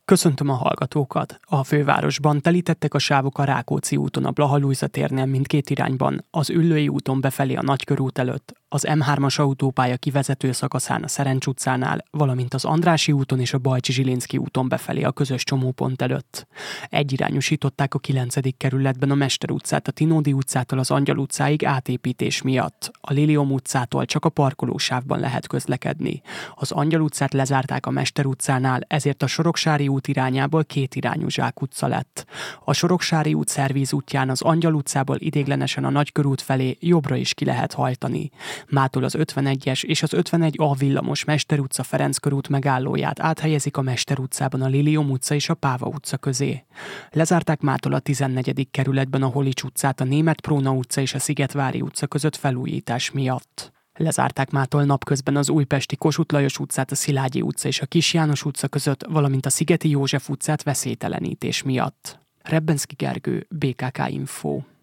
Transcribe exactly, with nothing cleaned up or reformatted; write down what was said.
Köszöntöm a hallgatókat! A fővárosban telítettek a sávok a Rákóczi úton a Blaha-Lujza térnél mindkét irányban, az Üllői úton befelé a Nagykörút előtt, az em hármas autópálya kivezető szakaszán a Szerencs utcánál, valamint az Andrássy úton és a Bajcsy-Zsilinszky úton befelé a közös csomópont előtt. Egyirányosították a kilencedik kerületben a Mester utcát a Tinódi utcától az Angyal utcáig átépítés miatt. A Liliom utcától csak a parkolósávban lehet közlekedni. Az Angyal utcát lezárták a Mester utcánál, ezért a Soroksári út irányából kétirányú zsákutca lett. A Soroksári út szervíz útján az Angyal utcából idéglenesen a Nagykörút felé jobbra is ki lehet hajtani. Mától az ötvenegyes és az ötvenegy A villamos Mester utca Ferenc körút megállóját áthelyezik a Mester utcában a Liliom utca és a Páva utca közé. Lezárták mától a tizennegyedik kerületben a Holics utcát a Németh Próna utca és a Szigetvári utca között felújítás miatt. Lezárták mától napközben az újpesti Kossuth Lajos utcát a Szilágyi utca és a Kis János utca között, valamint a Szigeti József utcát veszélytelenítés miatt. Rebbenszky Gergő, bé ká ká Info.